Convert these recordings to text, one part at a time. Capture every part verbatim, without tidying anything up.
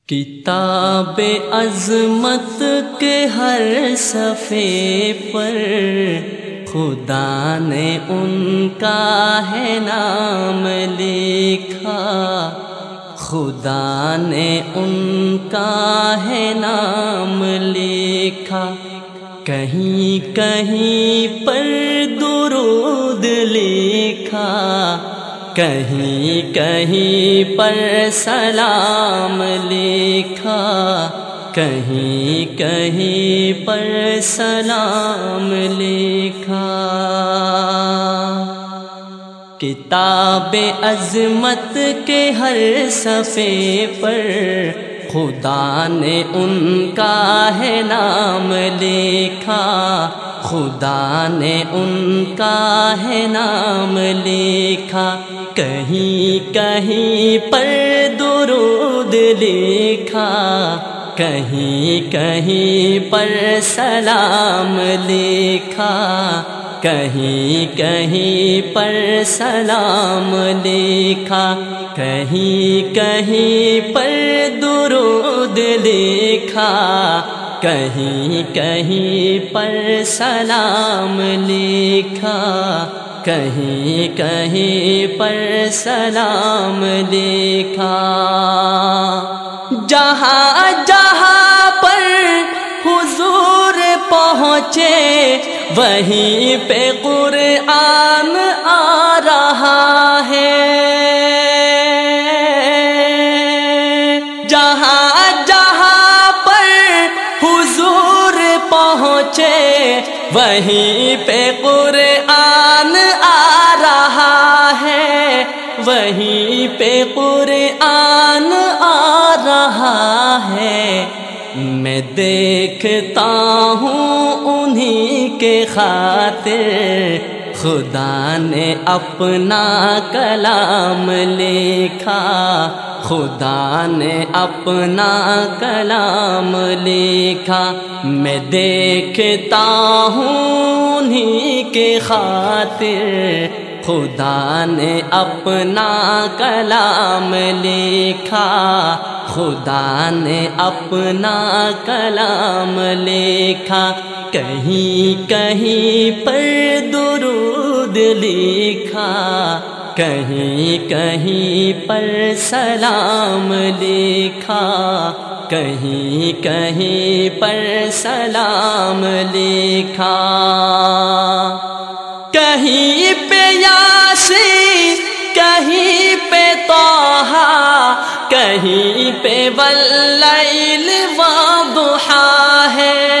کتاب عظمت کے ہر صفحے پر خدا نے ان کا ہے نام لکھا، خدا نے ان کا ہے نام لکھا۔ کہیں کہیں پر درود لکھا، کہیں کہیں پر سلام لکھا، کہیں کہیں پر سلام لکھا۔ کتاب عظمت کے ہر صفحے پر خدا نے ان کا ہے نام لکھا، خدا نے ان کا ہے نام لکھا۔ کہیں کہیں پر درود لکھا، کہیں کہیں پر سلام لکھا، کہیں کہیں پر سلام لکھا، کہیں کہیں پر درود لکھا، کہیں کہیں پر سلام لکھا، کہیں کہیں پر سلام لکھا۔ جہاں جہاں پر حضور پہنچے وہیں پہ قرآن آ رہا ہے۔ جہاں جہاں پر حضور پہنچے وہیں پہ قرآن آ رہا ہے، وہیں پہ قرآن آ رہا ہے۔ میں دیکھتا ہوں انہی کے خاطر خدا نے اپنا کلام لکھا، خدا نے اپنا کلام لکھا۔ میں دیکھتا ہوں انہی کے خاطر خدا نے اپنا کلام لکھا، خدا نے اپنا کلام لکھا۔ کہیں کہیں پر درود لکھا، کہیں کہیں پر سلام لکھا، کہیں کہیں پر سلام لکھا۔ کہیں پہ یاسین، کہیں پہ طٰہٰ، کہیں پہ واللیل والضحیٰ ہے،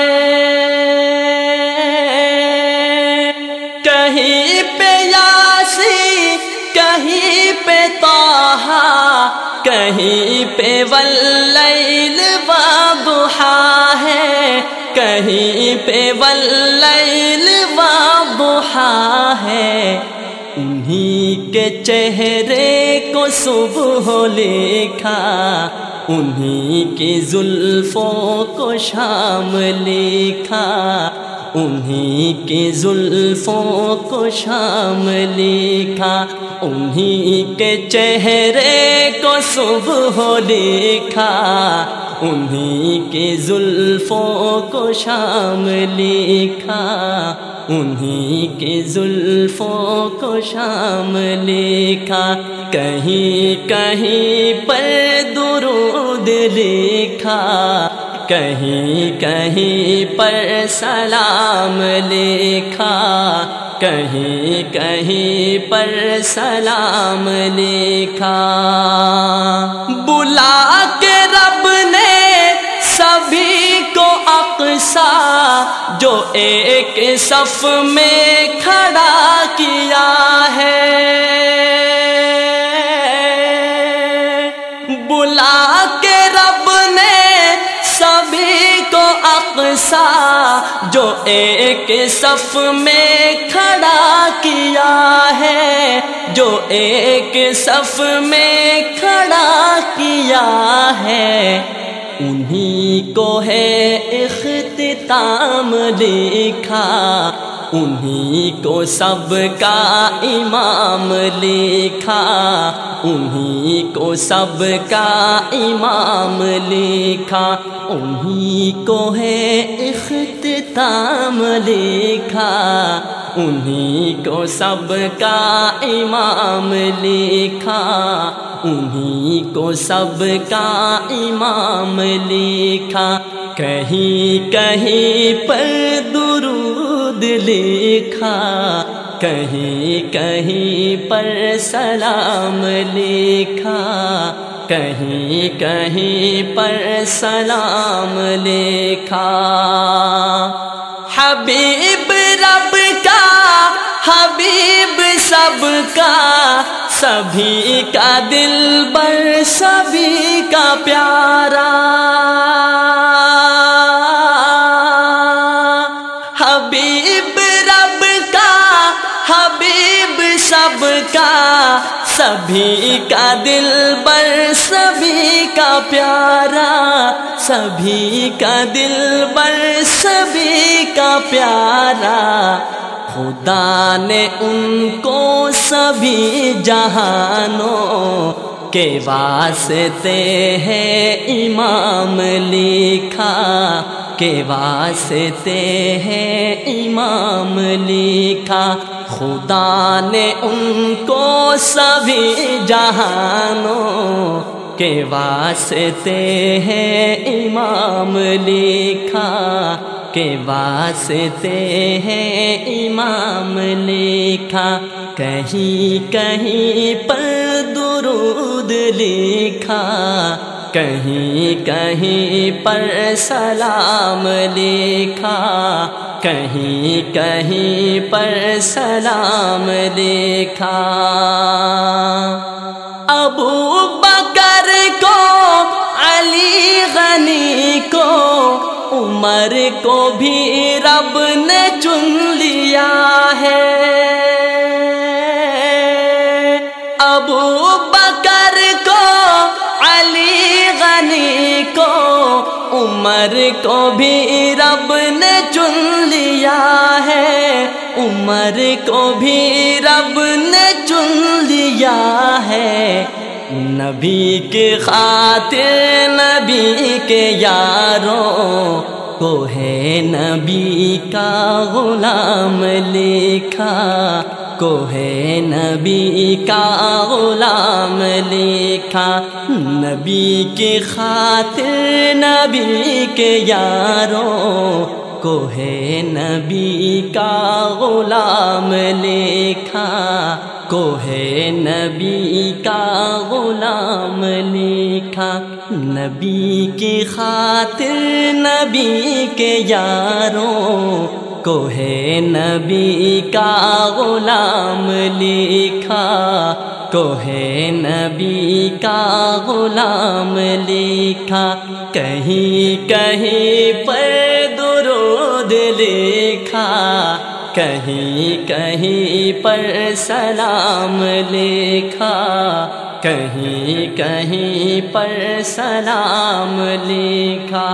کہیں پہ یاسین، کہیں پہ طٰہٰ، کہیں پہ واللیل والضحیٰ ہے، کہیں پہ واللیل والضحیٰ ہے۔ انہی کے چہرے کو صبح لکھا، انہی کی زلفوں کو شام لکھا، انہی کی زلفوں کو شام لکھا۔ انہی کے چہرے کو صبح لکھا، انہی کی زلفوں کو شام لکھا، انہی کی زلفوں کو شام لکھا۔ کہیں کہیں پر درود لکھا، کہیں کہیں پر سلام لکھا، کہیں کہیں پر سلام لکھا۔ بلا کے رب نے سبھی کو اقصیٰ جو ایک صف میں کھڑا کیا ہے، بلا کے رب نے سبھی کو اقصیٰ جو ایک صف میں کھڑا کیا ہے، جو ایک صف میں کھڑا کیا ہے۔ انہی کو ہے اختتام لکھا، انہی کو سب کا امام لکھا، انہی کو سب کا امام لکھا، انہی کو ہے اختتام لکھا، انہی کو سب کا امام لکھا، انہی کو سب کا امام لکھا۔ کہیں کہیں پر درود لکھا، کہیں کہیں پر سلام لکھا، کہیں کہیں پر سلام لکھا۔ حبیب رب کا، حبیب سب کا، سبھی کا دلبر، سبھی کا پیارا، حبیب رب کا، حبیب سب کا، سبھی کا دلبر، سبھی کا پیارا، سبھی کا دلبر، سبھی کا پیارا۔ خدا نے ان کو سبھی جہانوں کے واسطے ہے امام لکھا، کے واسطے ہے امام لکھا۔ خدا نے ان کو سبھی جہانوں کے واسطے ہے امام لکھا، کے واسطے ہے امام لکھا۔ کہیں کہیں پر درود لکھا، کہیں کہیں پر سلام لکھا، کہیں کہیں پر سلام لکھا۔ ابو بکر کو، علی غنی کو، عمر کو بھی رب نے چن لیا ہے۔ ابو بکر کو، علی غنی کو، عمر کو بھی رب نے چن لیا ہے، عمر کو بھی رب نے چن لیا ہے۔ نبی کی خاطر، نبی کے یاروں کو ہے نبی کا غلام لکھا، کو ہے نبی کا غلام لکھا۔ نبی کی خاطر، نبی کے یاروں کو ہے نبی کا غلام لکھا، کو ہے نبی کا غلام لکھا۔ نبی کی خاطر، نبی کے یاروں کو ہے نبی کا غلام لکھا، کو ہے نبی کا غلام لکھا۔ کہیں کہیں پر درود لکھا، کہیں کہیں پر سلام لکھا، کہیں کہیں پر سلام لکھا۔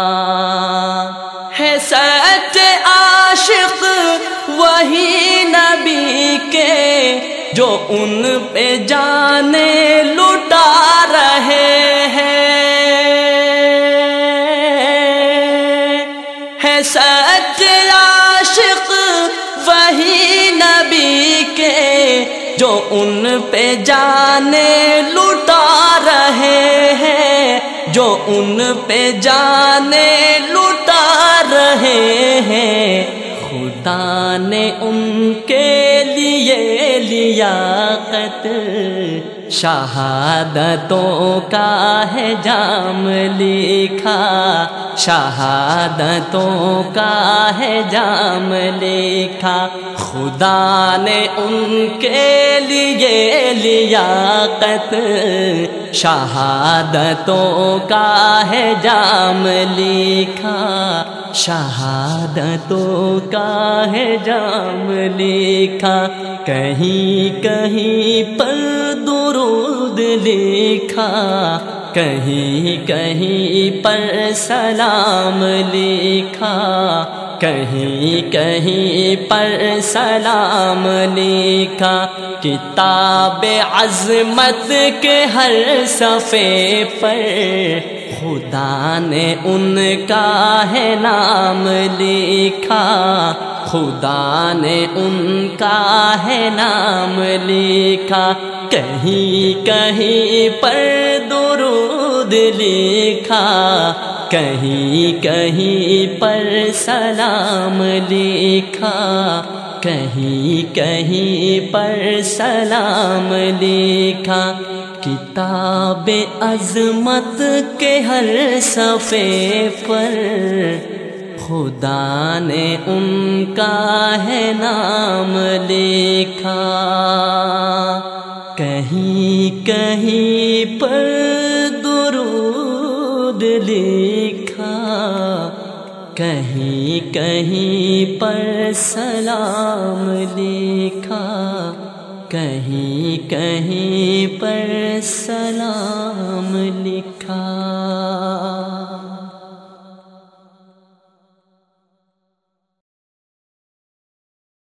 ہے سچے عاشق وہی نبی کے، جو ان پہ جانے لٹا رہے ہیں، ہے سچے عاشق وہی نبی کے، جو ان پہ جانے لٹا رہے ہیں، جو ان پہ جانے لٹا رہے ہیں۔ خدا نے ان کے لیے لیاقت شہادتوں کا ہے جام لکھا، شہادتوں کا ہے جام لکھا۔ خدا نے ان کے لیے لیاقت شہادتوں کا ہے جام لکھا، شہادتوں کا ہے جام لکھا۔ کہیں کہیں پر درود لکھا، کہیں کہیں پر سلام لکھا، کہیں کہیں پر سلام لکھا، کتاب عظمت کے ہر صفحے پر خدا نے ان کا ہے نام لکھا، خدا نے ان کا ہے نام لکھا، کہیں کہیں پر درود لکھا، کہیں کہیں پر سلام لکھا، کہیں کہیں پر سلام لکھا، کتاب عظمت کے ہر صفحے پر خدا نے ان کا ہے نام لکھا، کہیں کہیں پر درود لکھا، کہیں کہیں پر سلام لکھا، کہیں کہیں پر سلام لکھا۔